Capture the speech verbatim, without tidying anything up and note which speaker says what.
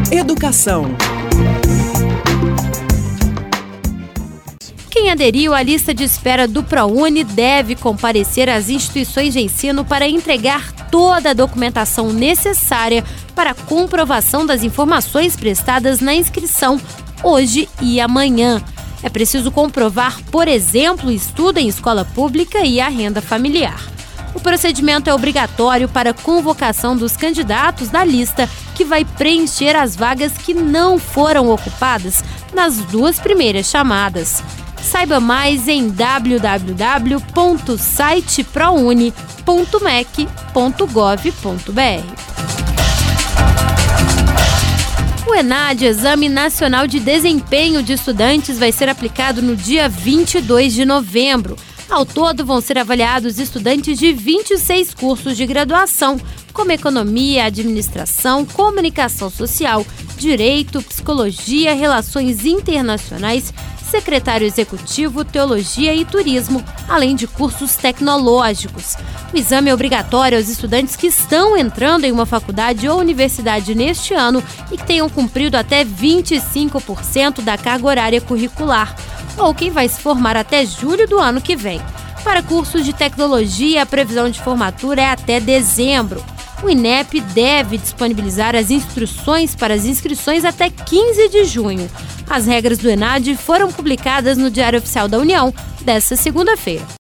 Speaker 1: Educação.
Speaker 2: Quem aderiu à lista de espera do ProUni deve comparecer às instituições de ensino para entregar toda a documentação necessária para a comprovação das informações prestadas na inscrição hoje e amanhã. É preciso comprovar, por exemplo, o estudo em escola pública e a renda familiar. O procedimento é obrigatório para a convocação dos candidatos da lista que vai preencher as vagas que não foram ocupadas nas duas primeiras chamadas. Saiba mais em w w w ponto site prouni ponto m e c ponto gov ponto b r. O ENAD, Exame Nacional de Desempenho de Estudantes, vai ser aplicado no dia vinte e dois de novembro. Ao todo, vão ser avaliados estudantes de vinte e seis cursos de graduação, como Economia, Administração, Comunicação Social, Direito, Psicologia, Relações Internacionais, Secretário Executivo, Teologia e Turismo, além de cursos tecnológicos. O exame é obrigatório aos estudantes que estão entrando em uma faculdade ou universidade neste ano e que tenham cumprido até vinte e cinco por cento da carga horária curricular, ou quem vai se formar até julho do ano que vem. Para cursos de tecnologia, a previsão de formatura é até dezembro. O INEP deve disponibilizar as instruções para as inscrições até quinze de junho. As regras do ENAD foram publicadas no Diário Oficial da União desta segunda-feira.